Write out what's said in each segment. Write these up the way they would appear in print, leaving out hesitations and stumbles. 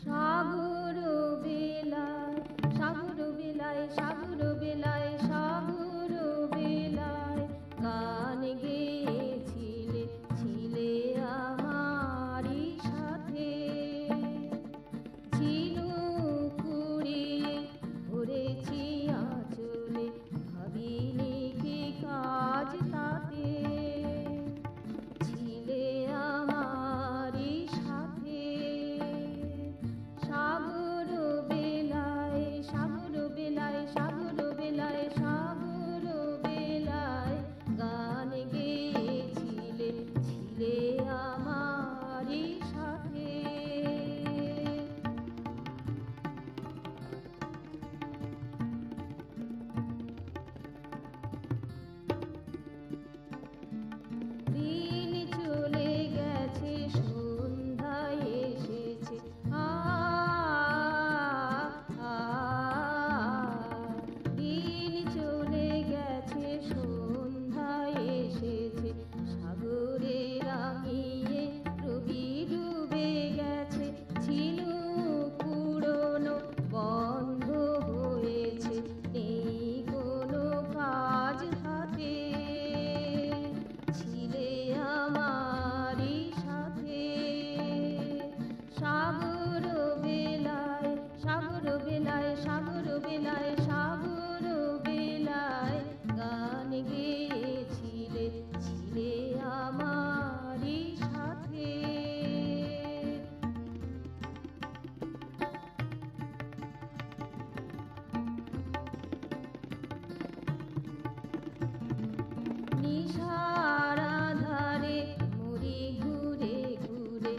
সাগর বেলায় সাগর বেলায় সাগর বেলায় সাগর বেলায় গান গেয়েছিলে ছিলে আমারই সাথে ঝিনুক কুড়িয়ে ধরেছি আঁচলে ভাবিনি কি কাজ তাতে ছিলে আমারই সাথে সাগর বেলায় সাগর বেলায় সাগর বেলায় সাগর বেলায় গান গেয়েছিলে ছিলে আমারই সাথে দিন চলে গেছে সন্ধ্যায় এসেছে দিন চলে গেছে সন্ধ্যায় এসেছে সাগরে রাঙিয়ে রবি ডুবে গেছে ঝিনুক কুড়োনো বন্ধ হয়েছে নেই কোনো কাজ হাতে ছিলে আমারই সাথে সাগর বেলায় সাগর বেলায় সাগর বেলায় সাগর বেলায় গান গেয়েছিলে ছিলে আমারই সাথে নিশার আঁধারে মরি ঘুরে ঘুরে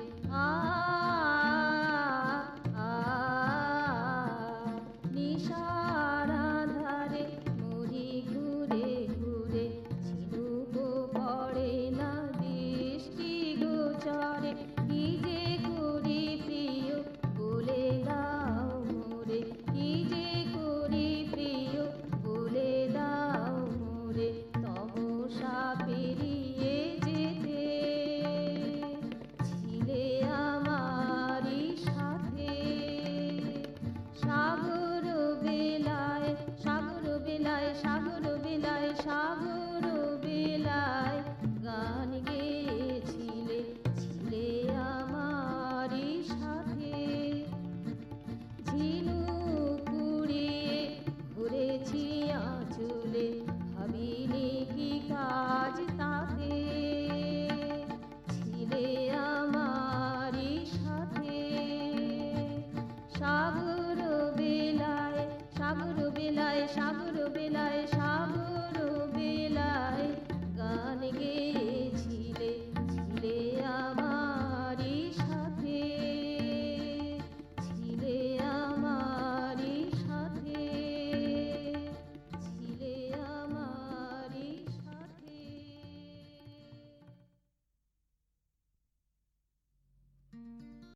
নিশার আঁধারে মরি ঘুরে ঘুরে ঝিনুক পড়ে না দৃষ্টি গোচরে কি যে করি প্রিয় বলে দাও মোরে কি যে করি প্রিয় বলে দাও মোরে তমসা পেরিয়ে যেতে ছিলে আমারই সাথে সাগর বেলায় সাগর বেলায় সাগর বেলায় সাগর বেলায় গান গেয়েছিলে ছিলে আমারই সাথে ঝিনুক কুড়িয়ে ঘুরেছি আঁচলে ভাবিনি কি কাজ তাতে ছিলে আমারই সাথে সাগর